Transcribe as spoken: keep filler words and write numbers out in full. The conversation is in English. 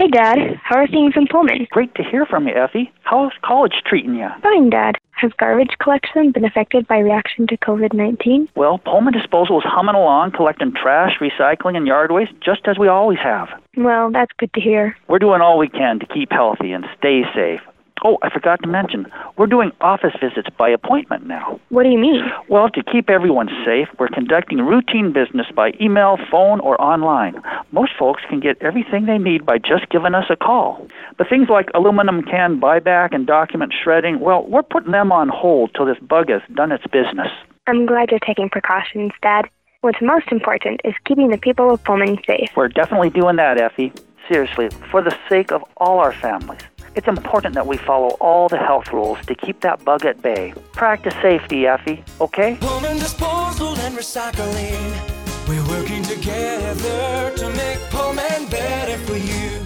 Hi, Dad. How are things in Pullman? Great to hear from you, Effie. How's college treating you? Fine, Dad. Has garbage collection been affected by reaction to covid nineteen? Well, Pullman Disposal is humming along, collecting trash, recycling, and yard waste, just as we always have. Well, that's good to hear. We're doing all we can to keep healthy and stay safe. Oh, I forgot to mention, we're doing office visits by appointment now. What do you mean? Well, to keep everyone safe, we're conducting routine business by email, phone, or online. Most folks can get everything they need by just giving us a call. But things like aluminum can buyback and document shredding, well, we're putting them on hold till this bug has done its business. I'm glad you're taking precautions, Dad. What's most important is keeping the people of Pullman safe. We're definitely doing that, Effie. Seriously, for the sake of all our families. It's important that we follow all the health rules to keep that bug at bay. Practice safety, Effie, okay? Pullman Disposal and Recycling. We're working together to make Pullman better for you.